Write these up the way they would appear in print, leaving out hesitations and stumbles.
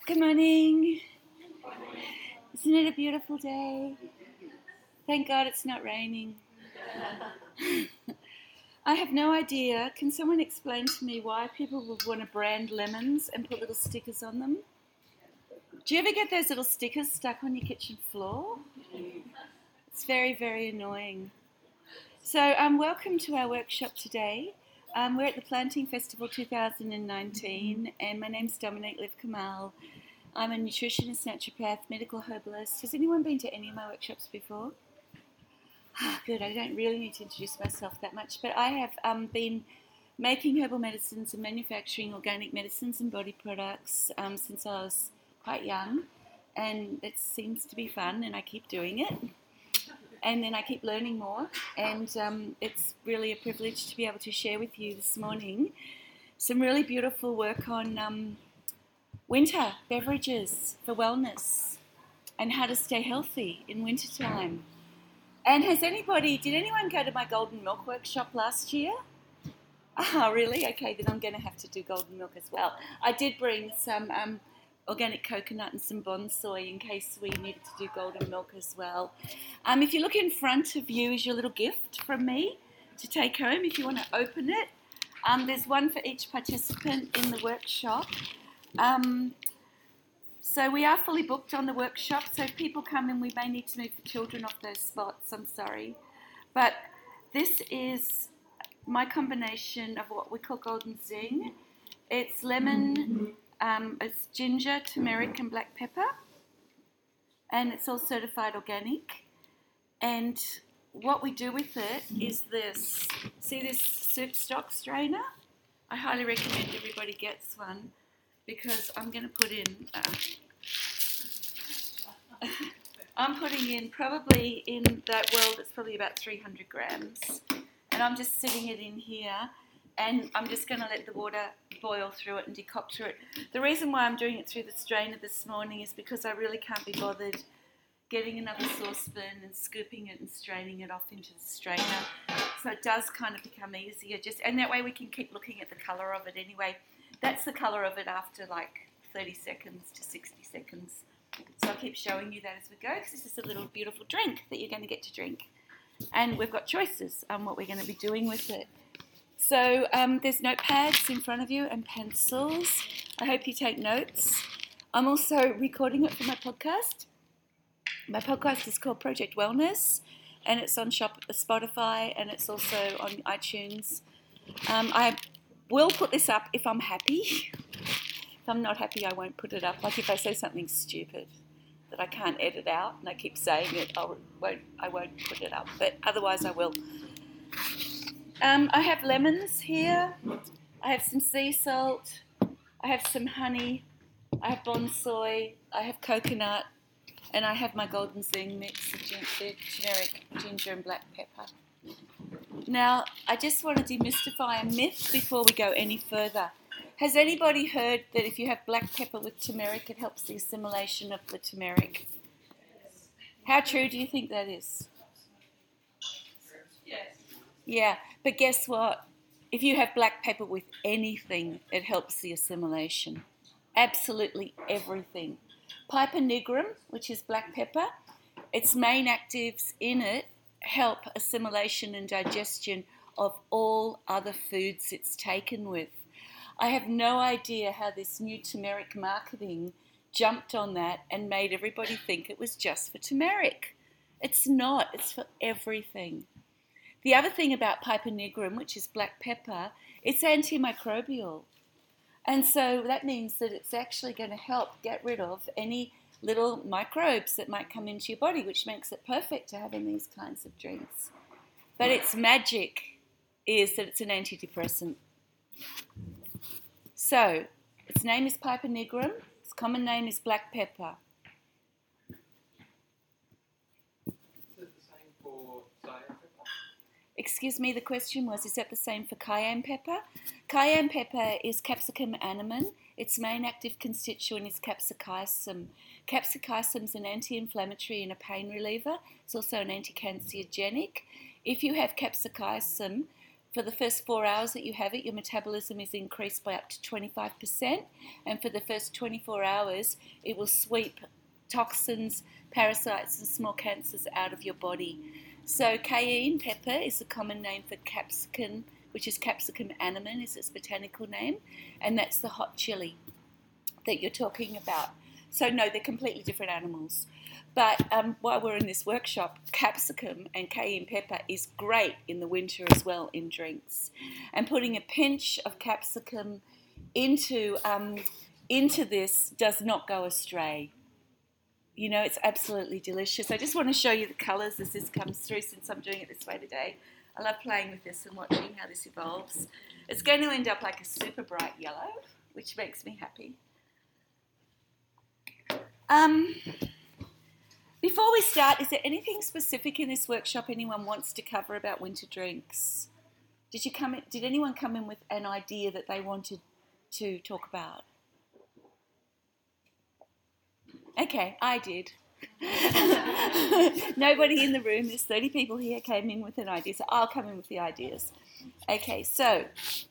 Good morning. Isn't it a beautiful day? Thank God it's not raining. I have no idea. Can someone explain to me why people would want to brand lemons and put little stickers on them? Do you ever get those little stickers stuck on your kitchen floor? It's very, very annoying. So, welcome to our workshop today. We're at the Planting Festival 2019, and my name's Dominique Liv-Kamal. I'm a nutritionist, naturopath, medical herbalist. Has anyone been to any of my workshops before? Good, I don't really need to introduce myself that much, but I have been making herbal medicines and manufacturing organic medicines and body products since I was quite young, and it seems to be fun, and I keep doing it. And then I keep learning more, and it's really a privilege to be able to share with you this morning some really beautiful work on winter beverages for wellness and how to stay healthy in wintertime. And did anyone go to my Golden Milk workshop last year? Really? Okay, then I'm going to have to do Golden Milk as well. I did bring some organic coconut and some bonsai in case we needed to do Golden Milk as well. If you look in front of you is your little gift from me to take home if you want to open it. There's one for each participant in the workshop. So we are fully booked on the workshop, so if people come in, we may need to move the children off those spots, I'm sorry. But this is my combination of what we call Golden Zing. It's lemon, it's ginger, turmeric and black pepper, and it's all certified organic. And what we do with it is this. See this soup stock strainer? I highly recommend everybody gets one, because I'm going to put in, I'm putting in probably in that world, it's probably about 300 grams. And I'm just sitting it in here, and I'm just going to let the water boil through it and decoct through it. The reason why I'm doing it through the strainer this morning is because I really can't be bothered getting another saucepan and scooping it and straining it off into the strainer. So it does kind of become easier, and that way we can keep looking at the colour of it anyway. That's the colour of it after like 30 seconds to 60 seconds. So I'll keep showing you that as we go, because this is a little beautiful drink that you're going to get to drink. And we've got choices on what we're going to be doing with it. So there's notepads in front of you and pencils. I hope you take notes. I'm also recording it for my podcast. My podcast is called Project Wellness, and it's on Spotify, and it's also on iTunes. I will put this up if I'm happy. If I'm not happy, I won't put it up. Like if I say something stupid that I can't edit out, and I keep saying it, I won't put it up. But otherwise, I will. I have lemons here. I have some sea salt. I have some honey. I have bonsai. I have coconut. And I have my Golden Zing mix of generic ginger and black pepper. Now, I just want to demystify a myth before we go any further. Has anybody heard that if you have black pepper with turmeric, it helps the assimilation of the turmeric? How true do you think that is? Yes. Yeah, but guess what? If you have black pepper with anything, it helps the assimilation. Absolutely everything. Piper nigrum, which is black pepper, its main actives in it help assimilation and digestion of all other foods it's taken with. I have no idea how this new turmeric marketing jumped on that and made everybody think it was just for turmeric. It's not, it's for everything. The other thing about Piper nigrum, which is black pepper, it's antimicrobial. And so that means that it's actually going to help get rid of any little microbes that might come into your body, which makes it perfect to have in these kinds of drinks. But its magic is that it's an antidepressant. So, its name is Piper nigrum. Its common name is black pepper. Is it the same for cayenne pepper? Excuse me, the question was, is that the same for cayenne pepper? Cayenne pepper is Capsicum annuum. Its main active constituent is capsaicin. Capsaicin is an anti-inflammatory and a pain reliever. It's also an anti-cancerogenic. If you have capsaicin, for the first 4 hours that you have it, your metabolism is increased by up to 25%. And for the first 24 hours, it will sweep toxins, parasites, and small cancers out of your body. So cayenne pepper is the common name for capsicum, which is Capsicum annuum is its botanical name, and that's the hot chili that you're talking about. So no, they're completely different animals. But while we're in this workshop, capsicum and cayenne pepper is great in the winter as well in drinks. And putting a pinch of capsicum into this does not go astray. You know, it's absolutely delicious. I just want to show you the colours as this comes through, since I'm doing it this way today. I love playing with this and watching how this evolves. It's going to end up like a super bright yellow, which makes me happy. Before we start, is there anything specific in this workshop anyone wants to cover about winter drinks? Did anyone come in with an idea that they wanted to talk about? Okay, I did. Nobody in the room, there's 30 people here, came in with an idea, so I'll come in with the ideas. Okay, so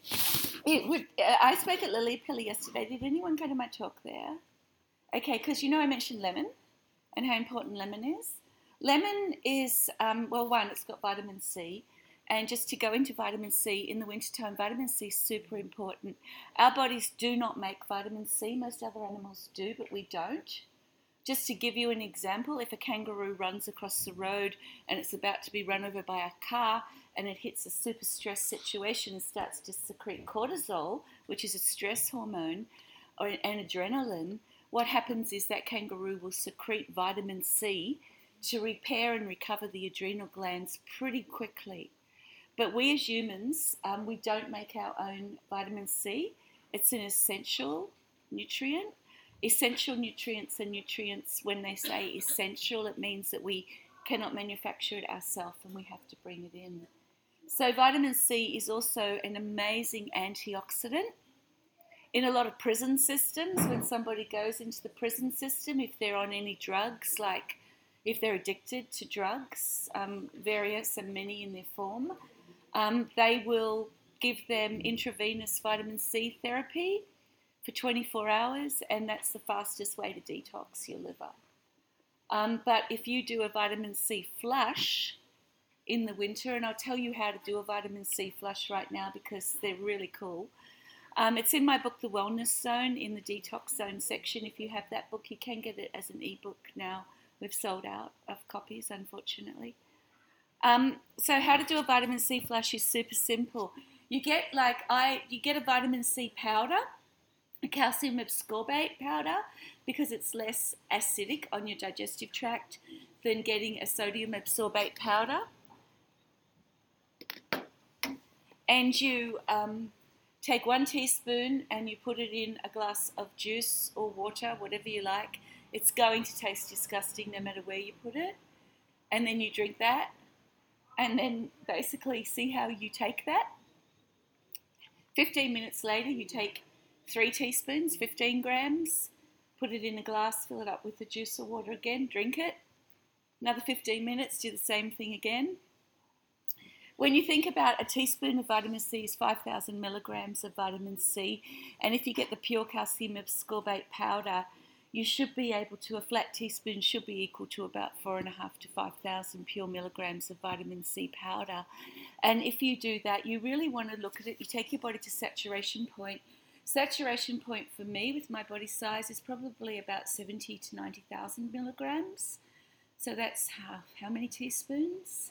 I spoke at Lillipilli yesterday. Did anyone go to my talk there? Okay, because you know I mentioned lemon and how important lemon is. Lemon is, one, it's got vitamin C. And just to go into vitamin C, in the wintertime, vitamin C is super important. Our bodies do not make vitamin C. Most other animals do, but we don't. Just to give you an example, if a kangaroo runs across the road and it's about to be run over by a car and it hits a super stress situation and starts to secrete cortisol, which is a stress hormone, and adrenaline, what happens is that kangaroo will secrete vitamin C to repair and recover the adrenal glands pretty quickly. But we as humans, we don't make our own vitamin C. It's an essential nutrient. Essential nutrients are nutrients. When they say essential, it means that we cannot manufacture it ourselves and we have to bring it in. So vitamin C is also an amazing antioxidant. In a lot of prison systems, when somebody goes into the prison system, if they're on any drugs, like if they're addicted to drugs, various and many in their form, they will give them intravenous vitamin C therapy for 24 hours, and that's the fastest way to detox your liver. But if you do a vitamin C flush in the winter, and I'll tell you how to do a vitamin C flush right now because they're really cool. It's in my book, The Wellness Zone, in the Detox Zone section. If you have that book, you can get it as an ebook now. We've sold out of copies, unfortunately. So how to do a vitamin C flush is super simple. You get a vitamin C powder, a calcium ascorbate powder, because it's less acidic on your digestive tract than getting a sodium ascorbate powder. And you take 1 teaspoon and you put it in a glass of juice or water, whatever you like. It's going to taste disgusting no matter where you put it. And then you drink that. And then basically see how you take that. 15 minutes later, you take 3 teaspoons, 15 grams, put it in a glass, fill it up with the juice or water again, drink it. Another 15 minutes, do the same thing again. When you think about a teaspoon of vitamin C is 5,000 milligrams of vitamin C, and if you get the pure calcium ascorbate powder, you should be able to, a flat teaspoon should be equal to about 4,500 to 5,000 pure milligrams of vitamin C powder. And if you do that, you really want to look at it. You take your body to saturation point. Saturation point for me with my body size is probably about 70 to 90,000 milligrams. So that's how many teaspoons?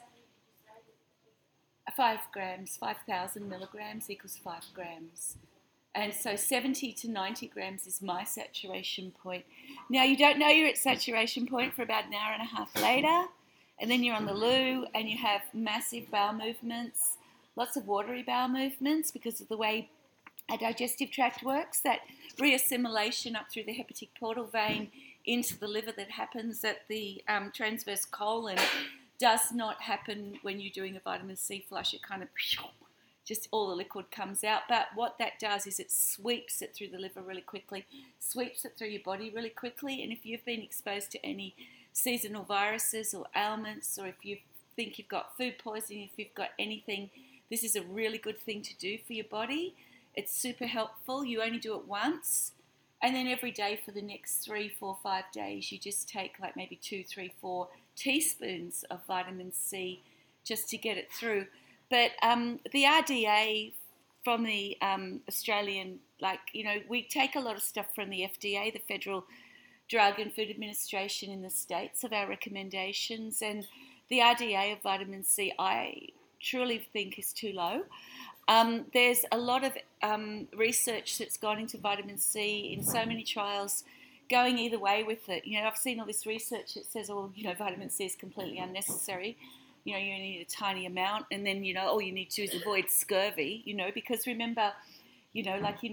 5 grams, 5,000 milligrams equals 5 grams. And so 70 to 90 grams is my saturation point. Now, you don't know you're at saturation point for about an hour and a half later, and then you're on the loo and you have massive bowel movements, lots of watery bowel movements because of the way our digestive tract works, that reassimilation up through the hepatic portal vein into the liver that happens at the transverse colon does not happen when you're doing a vitamin C flush. It kind of just all the liquid comes out. But what that does is it sweeps it through the liver really quickly, sweeps it through your body really quickly. And if you've been exposed to any seasonal viruses or ailments, or if you think you've got food poisoning, if you've got anything, This is a really good thing to do for your body. It's super helpful. You only do it once. And then every day for the next 3, 4, 5 days, you just take like maybe 2, 3, 4 teaspoons of vitamin C just to get it through. But the RDA from the Australian, we take a lot of stuff from the FDA, the Federal Drug and Food Administration in the States, of our recommendations. And the RDA of vitamin C, I truly think is too low. There's a lot of research that's gone into vitamin C in so many trials going either way with it. I've seen all this research that says, vitamin C is completely unnecessary. You need a tiny amount, and then, all you need to do is avoid scurvy, because remember, we've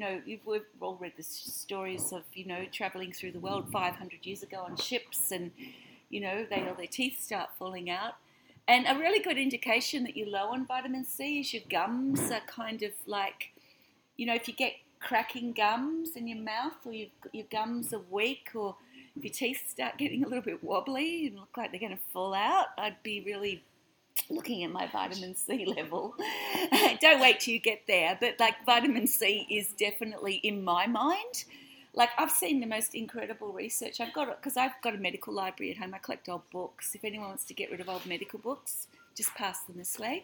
all read the stories of, travelling through the world 500 years ago on ships, and, their teeth start falling out. And a really good indication that you're low on vitamin C is your gums are kind of like, if you get cracking gums in your mouth, or your gums are weak, or if your teeth start getting a little bit wobbly and look like they're going to fall out, I'd be really looking at my vitamin C level. Don't wait till you get there, but vitamin C is definitely, in my mind, I've seen the most incredible research. I've got a medical library at home. I collect old books. If anyone wants to get rid of old medical books, just pass them this way.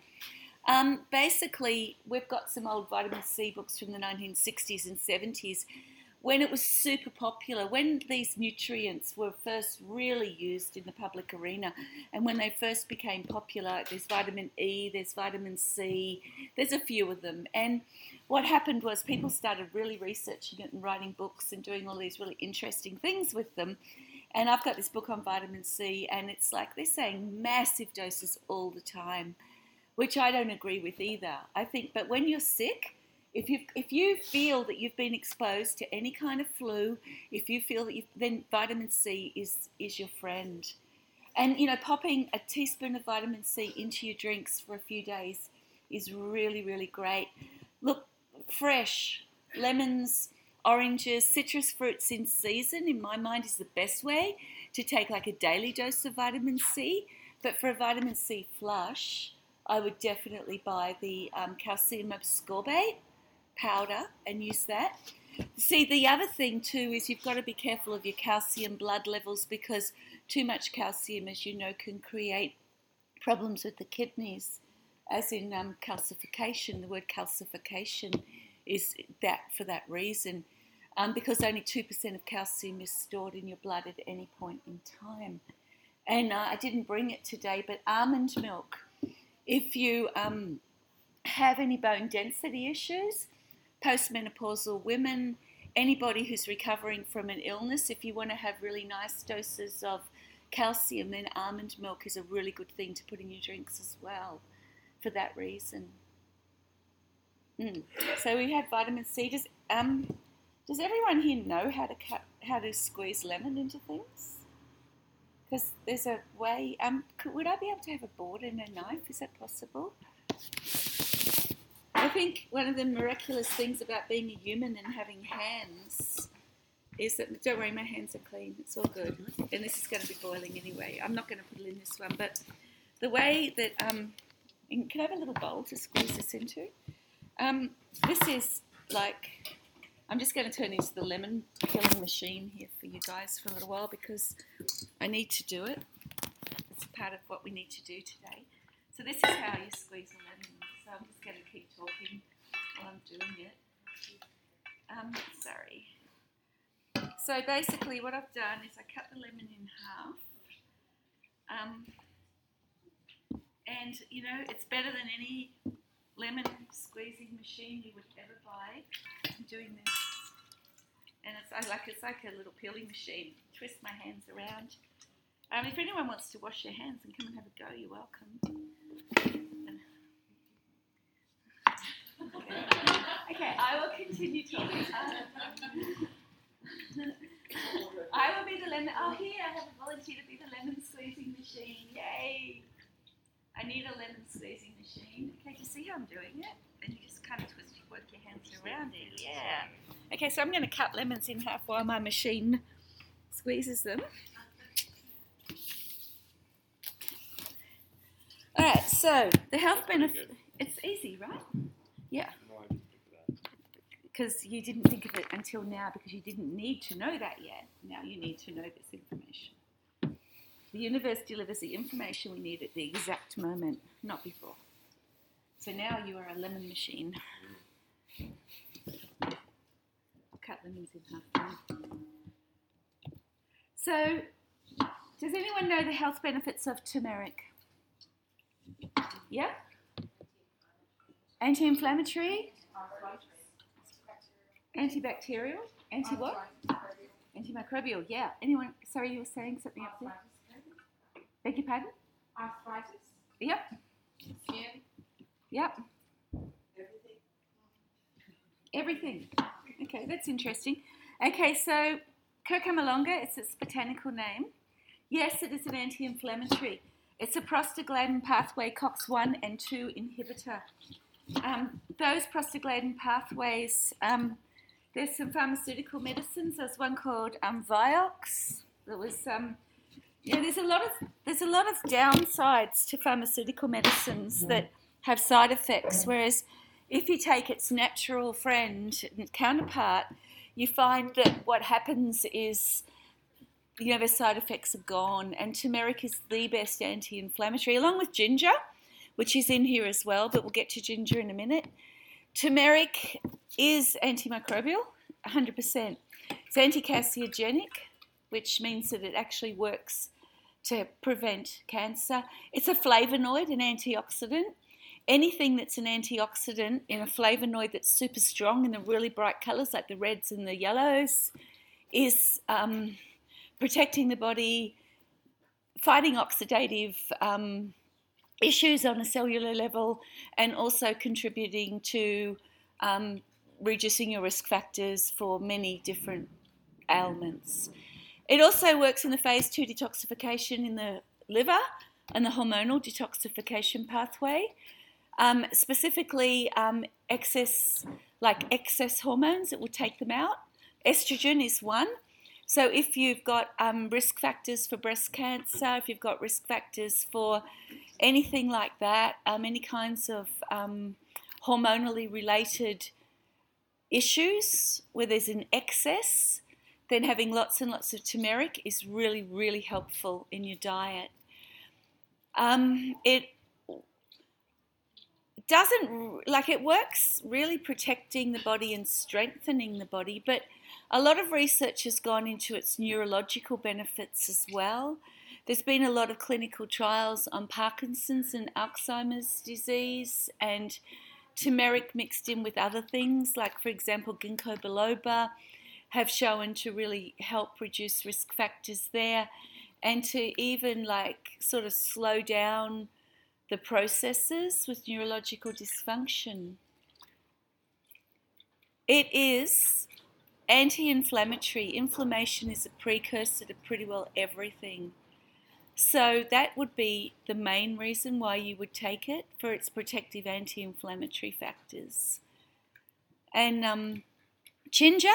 Basically, we've got some old vitamin C books from the 1960s and 70s, when it was super popular, when these nutrients were first really used in the public arena, and when they first became popular. There's vitamin E, there's vitamin C, there's a few of them. And what happened was people started really researching it and writing books and doing all these really interesting things with them. And I've got this book on vitamin C, and it's like they're saying massive doses all the time, which I don't agree with either. I think, but when you're sick, if you feel that you've been exposed to any kind of flu, if you feel that then vitamin C is your friend. And, popping a teaspoon of vitamin C into your drinks for a few days is really, really great. Look, fresh lemons, oranges, citrus fruits in season, in my mind, is the best way to take a daily dose of vitamin C. But for a vitamin C flush, I would definitely buy the calcium ascorbate powder and use that. See, the other thing too is you've got to be careful of your calcium blood levels, because too much calcium, as you know, can create problems with the kidneys, as in calcification. The word calcification is that for that reason, because only 2% of calcium is stored in your blood at any point in time. And I didn't bring it today, but almond milk, if you have any bone density issues, postmenopausal women, anybody who's recovering from an illness, if you want to have really nice doses of calcium, then almond milk is a really good thing to put in your drinks as well, for that reason. So we had vitamin C. Does everyone here know how to squeeze lemon into things? Because there's a way. Would I be able to have a board and a knife? Is that possible? I think one of the miraculous things about being a human and having hands is that, don't worry, my hands are clean, it's all good. And this is going to be boiling anyway. I'm not going to put it in this one, but the way that, can I have a little bowl to squeeze this into? This is I'm just going to turn into the lemon peeling machine here for you guys for a little while, because I need to do it. It's part of what we need to do today. So this is how you squeeze a lemon. So I'm just going to keep talking while I'm doing it. Sorry. So basically what I've done is I cut the lemon in half. And, it's better than any lemon squeezing machine you would ever buy. I'm doing this. And it's like a little peeling machine. Twist my hands around. If anyone wants to wash your hands and come and have a go, you're welcome. Okay, I will continue talking. I will be the lemon. Oh, here, I have a volunteer to be the lemon squeezing machine. Yay! I need a lemon squeezing machine. Okay, do you see how I'm doing it? And you just kind of work your hands around it. Yeah. Okay, so I'm going to cut lemons in half while my machine squeezes them. All right, so the health benefit. It's easy, right? Yeah. No, I didn't think of that. Because you didn't think of it until now because you didn't need to know that yet. Now you need to know this information. The universe delivers the information we need at the exact moment, not before. So now you are a lemon machine. I'll cut lemons in half. So, does anyone know the health benefits of turmeric? Yeah? Anti-inflammatory? Antibacterial? Anti-what? Antimicrobial, yeah. Anyone, sorry, you were saying something up there? Beg your pardon? Arthritis, Yep, skin, yep. everything. Everything. Okay, that's interesting. Okay, so Cucamelonga, it's its botanical name. Yes, it is an anti-inflammatory. It's a prostaglandin pathway COX-1 and 2 inhibitor. Those prostaglandin pathways, there's some pharmaceutical medicines. There's one called Vioxx. There was there's a lot of downsides to pharmaceutical medicines that have side effects. Whereas if you take its natural friend and counterpart, you find that what happens is, the side effects are gone. And turmeric is the best anti-inflammatory, along with ginger, which is in here as well, but we'll get to ginger in a minute. Turmeric is antimicrobial, 100%. It's anti-carcinogenic, which means that it actually works to prevent cancer. It's a flavonoid, an antioxidant. Anything that's an antioxidant in a flavonoid that's super strong in the really bright colours like the reds and the yellows is protecting the body, fighting oxidative issues on a cellular level, and also contributing to reducing your risk factors for many different ailments. It also works in the phase 2 detoxification in the liver and the hormonal detoxification pathway. Specifically, excess hormones, it will take them out. Estrogen is one. So if you've got risk factors for breast cancer, if you've got risk factors for anything like that, any kinds of hormonally related issues where there's an excess, then having lots and lots of turmeric is really, really helpful in your diet. It works really protecting the body and strengthening the body, but a lot of research has gone into its neurological benefits as well. There's been a lot of clinical trials on Parkinson's and Alzheimer's disease, and turmeric mixed in with other things, like, for example, ginkgo biloba, have shown to really help reduce risk factors there, and to even sort of slow down the processes with neurological dysfunction. It is anti-inflammatory. Inflammation is a precursor to pretty well everything. So that would be the main reason why you would take it, for its protective anti-inflammatory factors. And ginger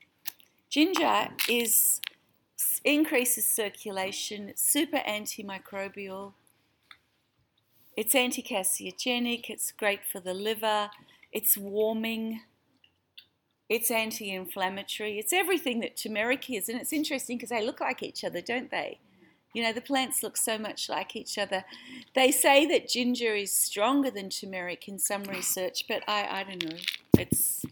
increases circulation. It's super antimicrobial. It's anti-carcinogenic. It's great for the liver. It's warming. It's anti-inflammatory. It's everything that turmeric is. And it's interesting because they look like each other, don't they? The plants look so much like each other. They say that ginger is stronger than turmeric in some research, but I don't know. It's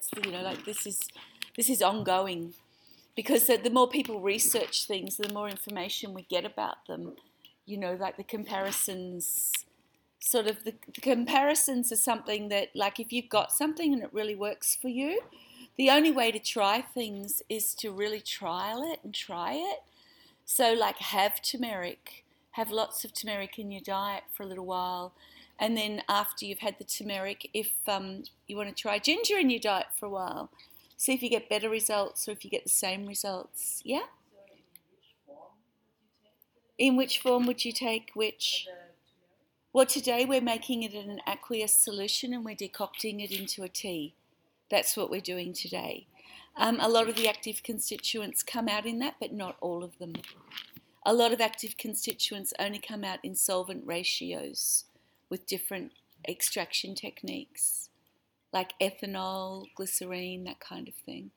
this is ongoing, because the more people research things, the more information we get about them. The comparisons. The comparisons are something that, if you've got something and it really works for you, the only way to try things is to really trial it and try it. So, have turmeric, have lots of turmeric in your diet for a little while, and then after you've had the turmeric, if you want to try ginger in your diet for a while, see if you get better results or if you get the same results. Yeah? So in which form would you take In which form would you take which? Well, today we're making it in an aqueous solution and we're decocting it into a tea. That's what we're doing today. A lot of the active constituents come out in that, but not all of them. A lot of active constituents only come out in solvent ratios with different extraction techniques like ethanol, glycerine, that kind of thing.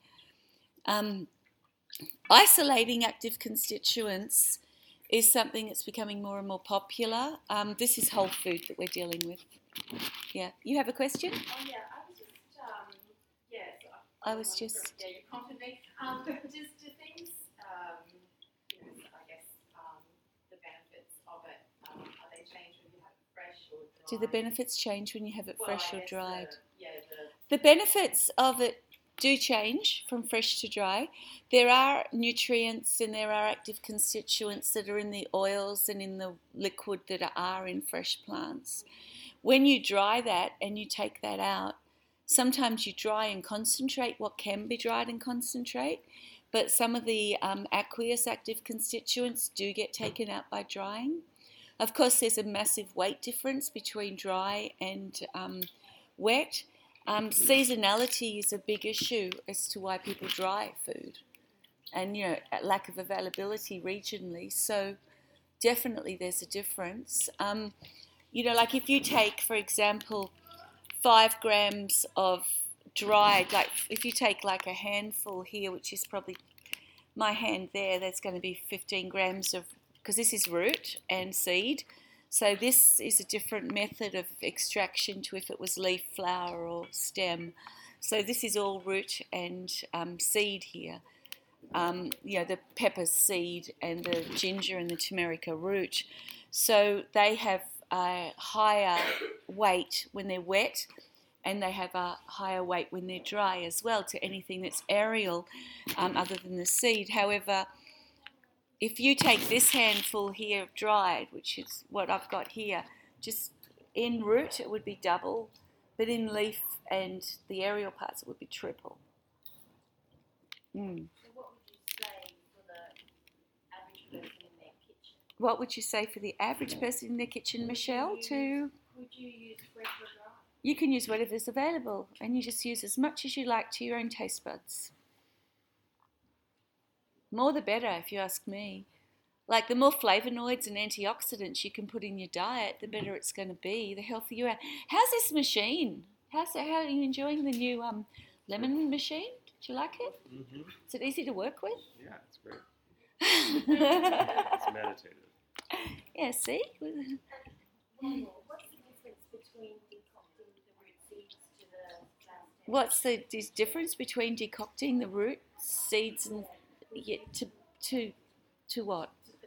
Isolating active constituents is something that's becoming more and more popular. This is whole food that we're dealing with. Yeah, you have a question? Oh yeah, I was just. Yeah, you prompted me. Do things, I guess, the benefits of it, are they changed when you have it fresh or dry? Do the benefits change when you have it fresh or dried? The benefits of it do change from fresh to dry. There are nutrients and there are active constituents that are in the oils and in the liquid that are in fresh plants. When you dry that and you take that out, sometimes you dry and concentrate what can be dried and concentrate, but some of the aqueous active constituents do get taken out by drying. Of course, there's a massive weight difference between dry and wet. Seasonality is a big issue as to why people dry food, and lack of availability regionally. So definitely there's a difference. Like if you take, for example, 5 grams of dried, like if you take like a handful here, which is probably my hand there, that's going to be 15 grams of, because this is root and seed. So this is a different method of extraction to if it was leaf, flower or stem. So this is all root and seed here. The pepper seed and the ginger and the turmeric are root. So they have a higher weight when they're wet, and they have a higher weight when they're dry as well to anything that's aerial other than the seed. However, if you take this handful here of dried, which is what I've got here, just in root it would be double, but in leaf and the aerial parts it would be triple. So what would you say for the average person in their kitchen? What would you say for the average person in their kitchen, Michelle? Would you use fresh or dry? You can use whatever's available, and you just use as much as you like to your own taste buds. More the better, if you ask me. Like the more flavonoids and antioxidants you can put in your diet, the better it's going to be, the healthier you are. How's this machine? How are you enjoying the new lemon machine? Do you like it? Mm-hmm. Is it easy to work with? Yeah, it's great. It's meditative. Yeah, see? What's the difference between decocting the root seeds to the flower stem? What's the difference between decocting the root seeds and to what? The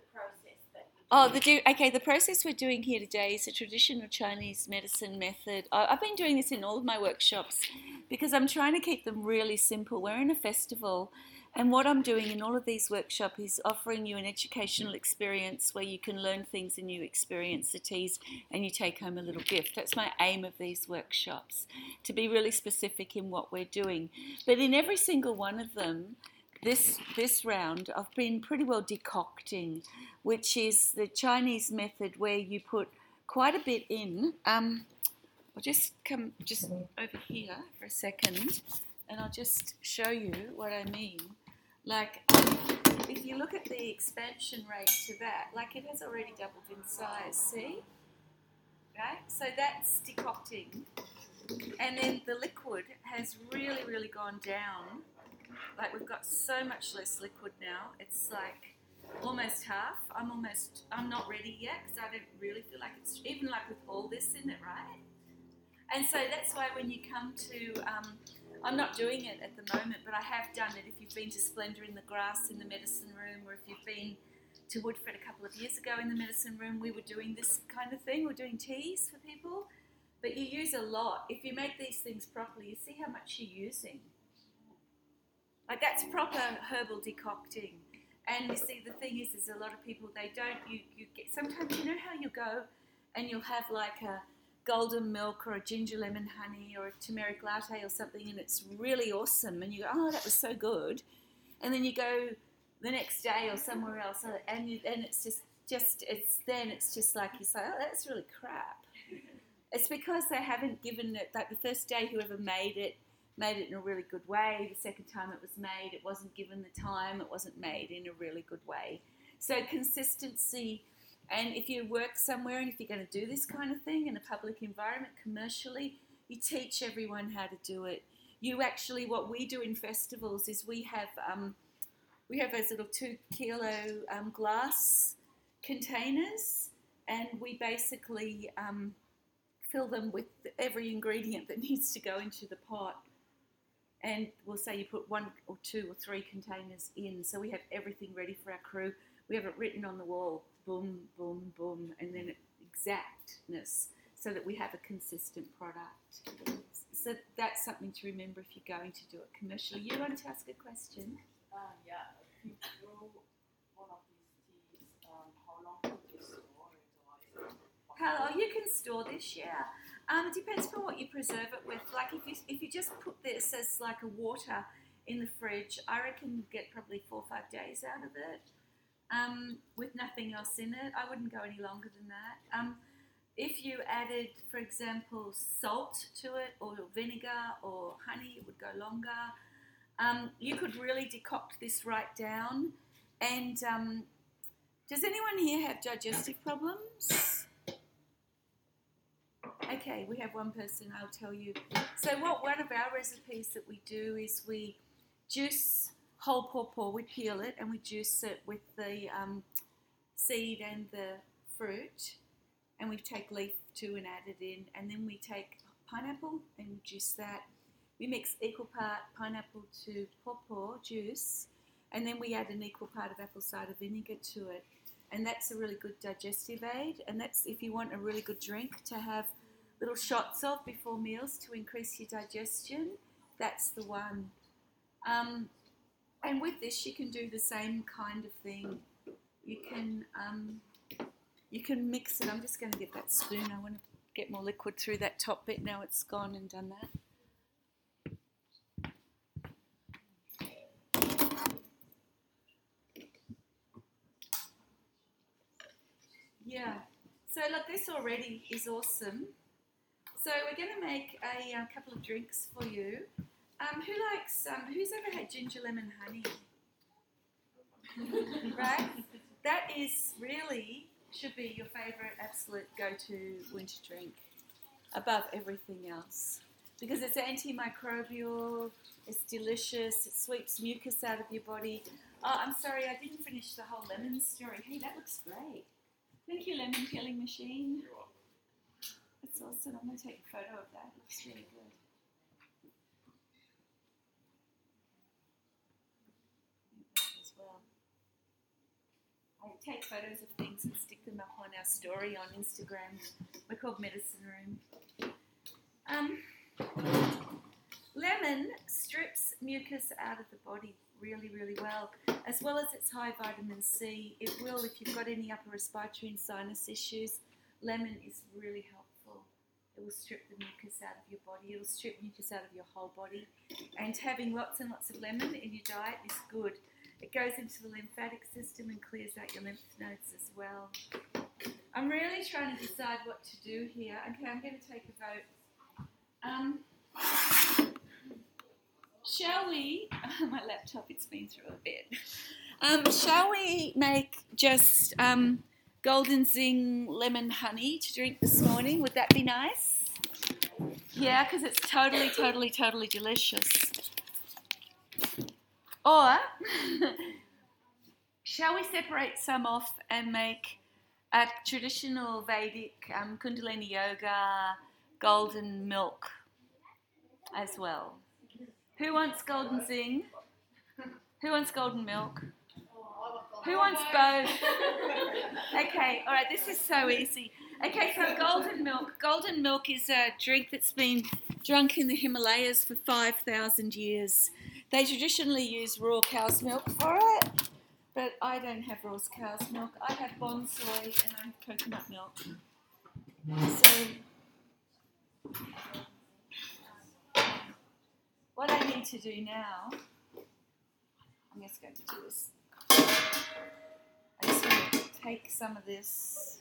process The process we're doing here today is a traditional Chinese medicine method. I've been doing this in all of my workshops because I'm trying to keep them really simple. We're in a festival, and what I'm doing in all of these workshops is offering you an educational experience where you can learn things and you experience the teas and you take home a little gift. That's my aim of these workshops, to be really specific in what we're doing. But in every single one of them, this round, I've been pretty well decocting, which is the Chinese method where you put quite a bit in. I'll just come over here for a second, and I'll just show you what I mean. Like, if you look at the expansion rate to that, like it has already doubled in size, see? Right? So that's decocting. And then the liquid has really, really gone down. Like we've got so much less liquid now. It's like almost half. I'm not ready yet because I don't really feel like it's, even like with all this in it, right? And so that's why when you come to, I'm not doing it at the moment, but I have done it. If you've been to Splendor in the Grass in the medicine room, or if you've been to Woodford a couple of years ago in the medicine room, we were doing this kind of thing. We're doing teas for people, but you use a lot. If you make these things properly, you see how much you're using. Like that's proper herbal decocting. And you see, the thing is a lot of people, they don't, you get, sometimes you know how you go and you'll have like a golden milk or a ginger lemon honey or a turmeric latte or something, and it's really awesome, and you go, oh, that was so good. And then you go the next day or somewhere else, and it's just like you say, oh, that's really crap. It's because they haven't given it, like the first day whoever made it in a really good way. The second time it was made, it wasn't given the time, it wasn't made in a really good way. So consistency And if you work somewhere and if you're going to do this kind of thing in a public environment commercially, you teach everyone how to do it. You actually, what we do in festivals is we have those little 2 kilo glass containers, and we basically fill them with every ingredient that needs to go into the pot. And we'll say you put 1 or 2 or 3 containers in, so we have everything ready for our crew. We have it written on the wall, boom, boom, boom, and then exactness, so that we have a consistent product. So that's something to remember if you're going to do it commercially. You wanted to ask a question? Yeah, if you grow one of these teas, how long could you store it? Hello, you can store this, yeah. It depends on what you preserve it with. Like if you just put this as like a water in the fridge, I reckon you get probably 4 or 5 days out of it. With nothing else in it, I wouldn't go any longer than that. If you added, for example, salt to it, or vinegar, or honey, it would go longer. You could really decoct this right down. And does anyone here have digestive problems? Okay, we have one person, I'll tell you. So one of our recipes that we do is we juice whole pawpaw. We peel it and we juice it with the seed and the fruit. And we take leaf too and add it in. And then we take pineapple and we juice that. We mix equal part pineapple to pawpaw juice. And then we add an equal part of apple cider vinegar to it. And that's a really good digestive aid. And that's if you want a really good drink to have little shots of before meals to increase your digestion, that's the one. And with this, you can do the same kind of thing. You can mix it. I'm just going to get that spoon. I want to get more liquid through that top bit. Now it's gone and done that. Yeah. So look, this already is awesome. So we're going to make a couple of drinks for you. Who's ever had ginger lemon honey? Right? That is really, should be your favourite absolute go-to winter drink above everything else. Because it's antimicrobial, it's delicious, it sweeps mucus out of your body. Oh, I'm sorry, I didn't finish the whole lemon story. Hey, that looks great. Thank you, lemon peeling machine. That's awesome. I'm going to take a photo of that. It looks really good. As well. I take photos of things and stick them up on our story on Instagram. We're called Medicine Room. Lemon strips mucus out of the body really, really well, as well as its high vitamin C. It will, if you've got any upper respiratory and sinus issues, lemon is really helpful. It will strip the mucus out of your body. It will strip mucus out of your whole body. And having lots and lots of lemon in your diet is good. It goes into the lymphatic system and clears out your lymph nodes as well. I'm really trying to decide what to do here. Okay, I'm going to take a vote. Shall we, my laptop, it's been through a bit. Shall we make just Golden Zing lemon honey to drink this morning? Would that be nice? Yeah, because it's totally, totally, totally delicious. Or, shall we separate some off and make a traditional Vedic Kundalini Yoga golden milk as well? Who wants Golden Zing? Who wants golden milk? Who wants both? Okay, all right, this is so easy. Okay, so golden milk. Golden milk is a drink that's been drunk in the Himalayas for 5,000 years. They traditionally use raw cow's milk for it, but I don't have raw cow's milk. I have bonsai and I have coconut milk. So, what I need to do now, I'm just going to do this. I just want to take some of this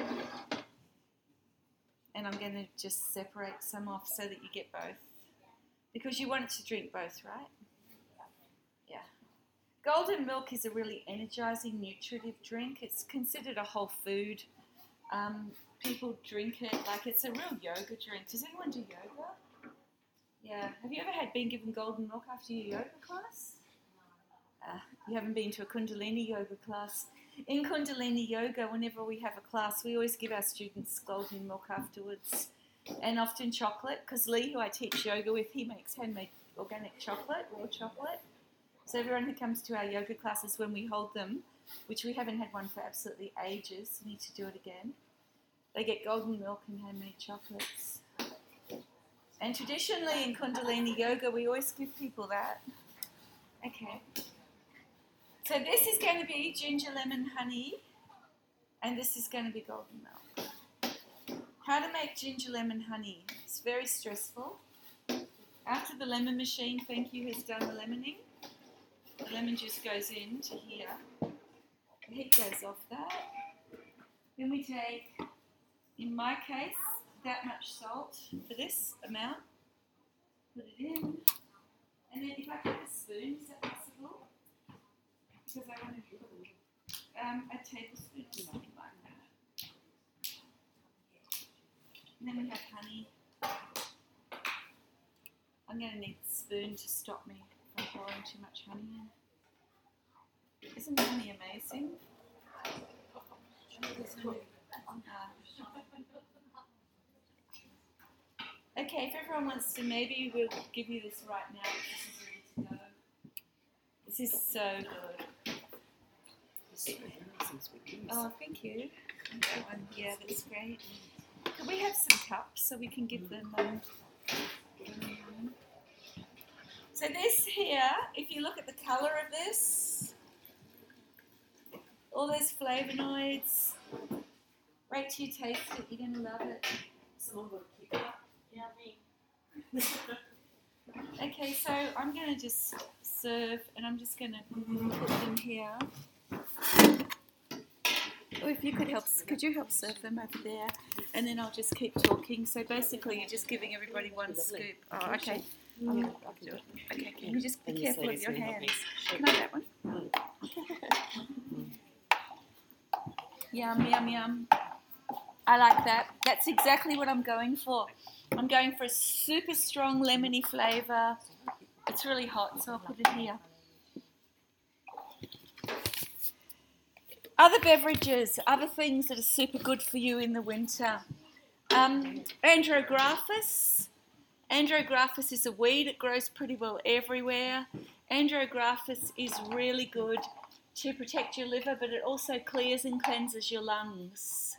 and I'm going to just separate some off so that you get both. Because you want to drink both, right? Yeah. Golden milk is a really energizing, nutritive drink. It's considered a whole food. People drink it like it's a real yoga drink. Does anyone do yoga? Yeah. Have you ever been given golden milk after your yoga class? You haven't been to a Kundalini yoga class. In Kundalini yoga, whenever we have a class, we always give our students golden milk afterwards, and often chocolate, because Lee, who I teach yoga with, he makes handmade organic chocolate, raw chocolate. So everyone who comes to our yoga classes, when we hold them, which we haven't had one for absolutely ages, we need to do it again, they get golden milk and handmade chocolates. And traditionally in Kundalini yoga, we always give people that. Okay. So this is going to be ginger, lemon, honey, and this is going to be golden milk. How to make ginger, lemon, honey. It's very stressful. After the lemon machine, thank you, has done the lemoning, the lemon juice goes into here. The heat goes off that. Then we take, in my case, that much salt for this amount. Put it in. And then if I get a spoon, is that possible? Because I want to put a tablespoon or something like that. And then we have honey. I'm going to need the spoon to stop me from pouring too much honey in. Isn't honey amazing? Okay, if everyone wants to, maybe we'll give you this right now. This is ready to go. This is so good. Oh, thank you. Yeah, that's great. Could we have some cups so we can give them So this here, if you look at the colour of this, all those flavonoids, wait till you taste it, you're going to love it. Okay, so I'm going to just serve, and I'm just going to put them here. Or if you could you help serve them over there? And then I'll just keep talking. So basically, you're just giving everybody one scoop. Oh, okay. I'll do it. Okay, can you just be careful of your hands? Can I have that one? Yum, yum, yum. I like that. That's exactly what I'm going for. I'm going for a super strong lemony flavour. It's really hot, so I'll put it here. Other beverages, other things that are super good for you in the winter. Andrographis. Andrographis is a weed. It grows pretty well everywhere. Andrographis is really good to protect your liver, but it also clears and cleanses your lungs.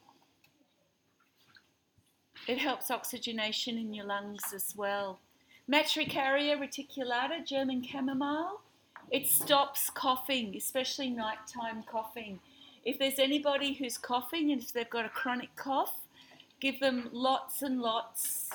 It helps oxygenation in your lungs as well. Matricaria reticulata, German chamomile. It stops coughing, especially nighttime coughing. If there's anybody who's coughing and if they've got a chronic cough, give them lots and lots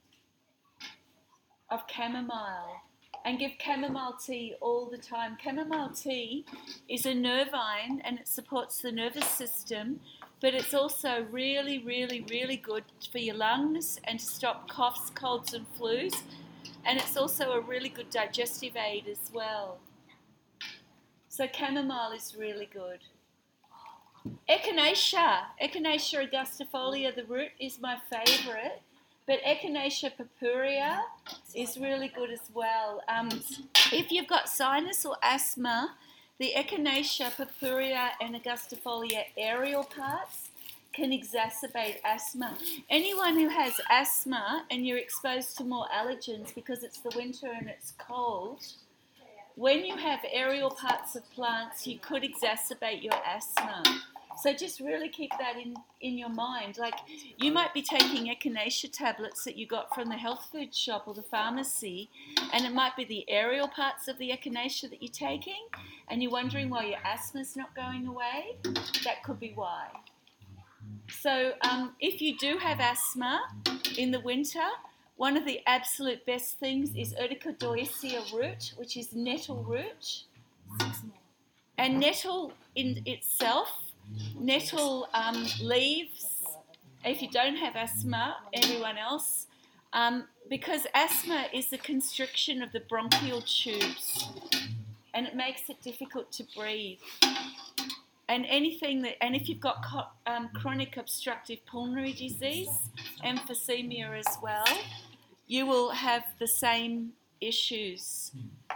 of chamomile. And give chamomile tea all the time. Chamomile tea is a nervine and it supports the nervous system, but it's also really, really, really good for your lungs and to stop coughs, colds and flus. And it's also a really good digestive aid as well. So chamomile is really good. Echinacea augustifolia, the root is my favourite, but Echinacea purpurea is really good as well. If you've got sinus or asthma, the Echinacea purpurea and augustifolia aerial parts can exacerbate asthma. Anyone who has asthma and you're exposed to more allergens because it's the winter and it's cold, when you have aerial parts of plants, you could exacerbate your asthma. So just really keep that in your mind. Like, you might be taking Echinacea tablets that you got from the health food shop or the pharmacy, and it might be the aerial parts of the Echinacea that you're taking, and you're wondering why your asthma's not going away. That could be why. So if you do have asthma in the winter, one of the absolute best things is Urticaria root, which is nettle root. And nettle in itself, nettle leaves, if you don't have asthma, everyone else, because asthma is the constriction of the bronchial tubes. and it makes it difficult to breathe. And if you've got chronic obstructive pulmonary disease, emphysema as well, you will have the same issues.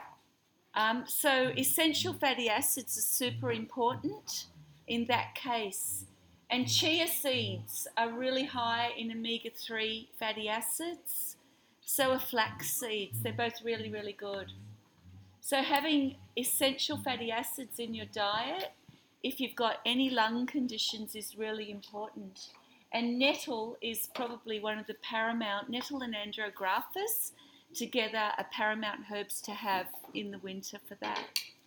So essential fatty acids are super important in that case. And chia seeds are really high in omega-3 fatty acids. So are flax seeds. They're both really, really good. So having essential fatty acids in your diet, if you've got any lung conditions, is really important. And nettle is probably one of the paramount, nettle and andrographis together are paramount herbs to have in the winter for that.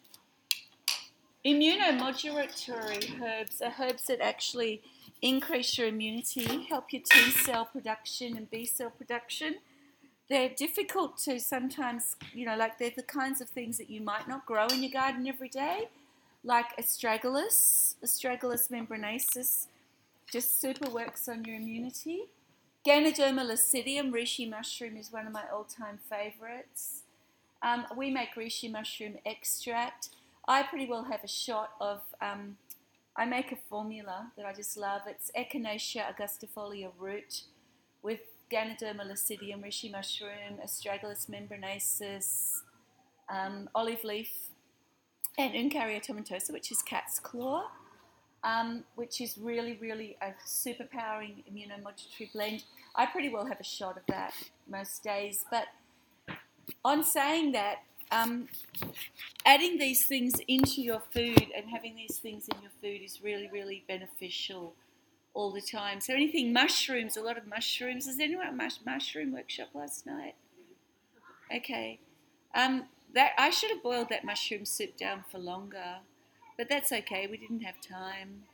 Immunomodulatory herbs are herbs that actually increase your immunity, help your T cell production and B cell production. They're difficult to sometimes, like they're the kinds of things that you might not grow in your garden every day, like astragalus membranaceus, just super works on your immunity. Ganoderma lucidium, reishi mushroom, is one of my all-time favourites. We make reishi mushroom extract. I pretty well have a shot of, I make a formula that I just love. It's Echinacea augustifolia root with Ganoderma lucidium, reishi mushroom, astragalus membranaceus, olive leaf, and Uncaria tomentosa, which is cat's claw, which is really, really a superpowering immunomodulatory blend. I pretty well have a shot of that most days. But on saying that, adding these things into your food and having these things in your food is really, really beneficial all the time. So anything mushrooms, a lot of mushrooms. Is anyone at mushroom workshop last night? Okay. That I should have boiled that mushroom soup down for longer, but that's okay. We didn't have time.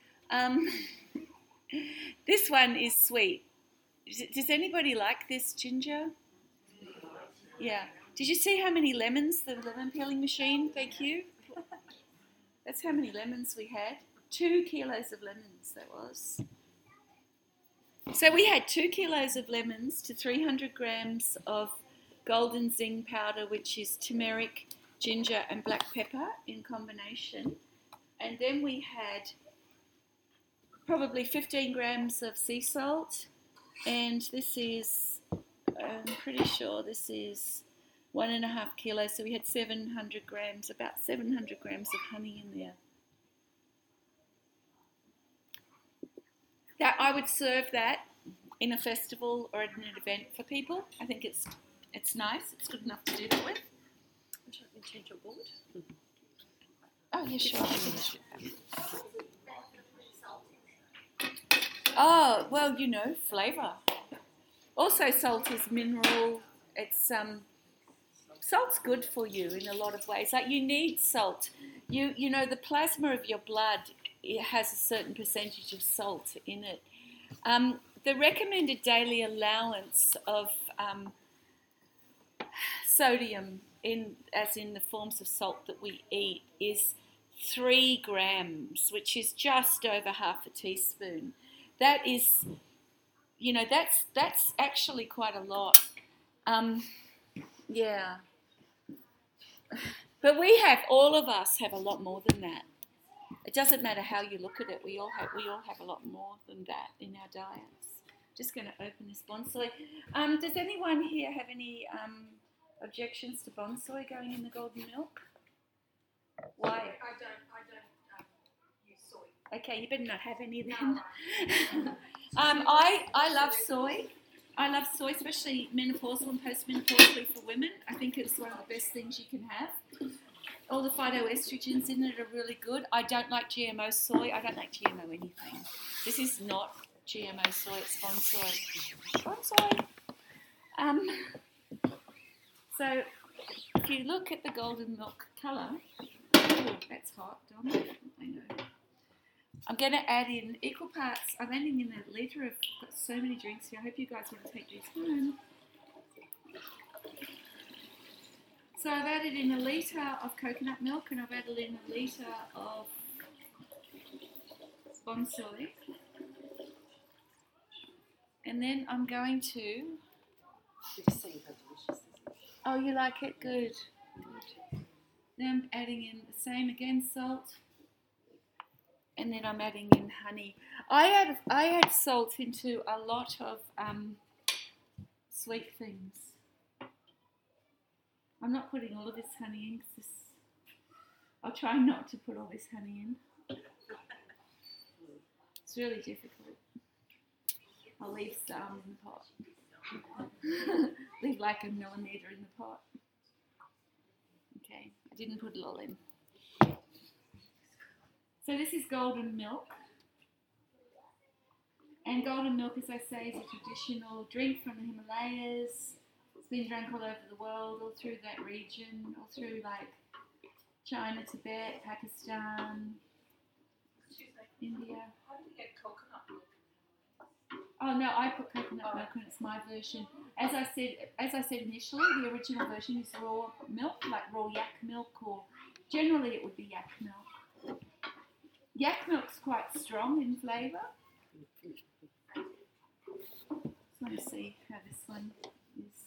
This one is sweet. Does anybody like this ginger? Yeah. Did you see how many lemons the lemon peeling machine? Thank you. That's how many lemons we had. 2 kilos of lemons, that was. So we had 2 kilos of lemons to 300 grams of golden zing powder, which is turmeric, ginger and black pepper in combination. And then we had probably 15 grams of sea salt. And this is, I'm pretty sure this is 1.5 kilos. So we had 700 grams, about 700 grams of honey in there. That I would serve that in a festival or at an event for people. I think it's nice. It's good enough to do that with. Would you like me to change your board? Oh, yeah, sure. Oh, well, flavour. Also, salt is mineral. It's salt's good for you in a lot of ways. Like, you need salt. The plasma of your blood, it has a certain percentage of salt in it. The recommended daily allowance of sodium, as in the forms of salt that we eat, is 3 grams, which is just over half a teaspoon. That is, that's actually quite a lot. Yeah. But all of us have a lot more than that. It doesn't matter how you look at it. We all have a lot more than that in our diets. Just going to open this bonsai. Does anyone here have any objections to bonsai going in the golden milk? Why? I don't use soy. Okay, you better not have any then. I love soy. I love soy, especially menopausal and postmenopausally for women. I think it's one of the best things you can have. All the phytoestrogens in it are really good. I don't like GMO soy. I don't like GMO anything. This is not GMO soy. It's bonsai. Bonsai. So if you look at the golden milk colour, oh, that's hot, Dom. I know. I'm going to add in equal parts. I'm adding in a litre of, I've got so many drinks here. I hope you guys want to take these home. So I've added in a litre of coconut milk and I've added in a litre of bonsai. And then I'm going to... You're just saying how delicious this is. Oh, you like it? Good. Then I'm adding in the same again, salt. And then I'm adding in honey. I add salt into a lot of sweet things. I'm not putting all of this honey in because I'll try not to put all this honey in. It's really difficult. I'll leave some in the pot. Leave like a millimetre in the pot. Okay, I didn't put it all in. So this is golden milk. And golden milk, as I say, is a traditional drink from the Himalayas. It's been drunk all over the world, all through that region, all through like China, Tibet, Pakistan, India. How do you get coconut milk? Oh no, I put coconut milk and it's my version. As I said initially, the original version is raw milk, like raw yak milk, or generally it would be yak milk. Yak milk's quite strong in flavour. Just want to see how this one is.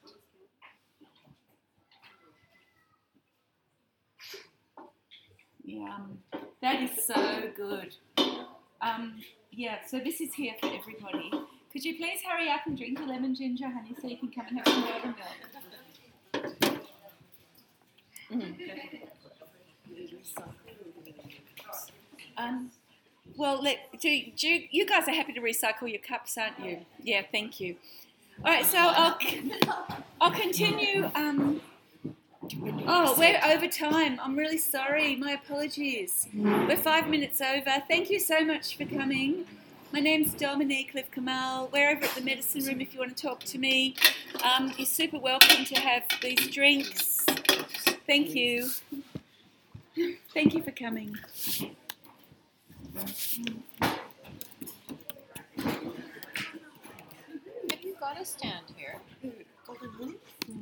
Yum. That is so good. Yeah, so this is here for everybody. Could you please hurry up and drink your lemon ginger honey so you can come and have some golden milk? Well, you guys are happy to recycle your cups, aren't you? Yeah, thank you. All right, so I'll continue. Oh, we're over time. I'm really sorry. My apologies. We're 5 minutes over. Thank you so much for coming. My name's Dominique Cliff Kamal. We're over at the medicine room if you want to talk to me. You're super welcome to have these drinks. Thank you. Thank you for coming. Have you got a stand here? Golden honey?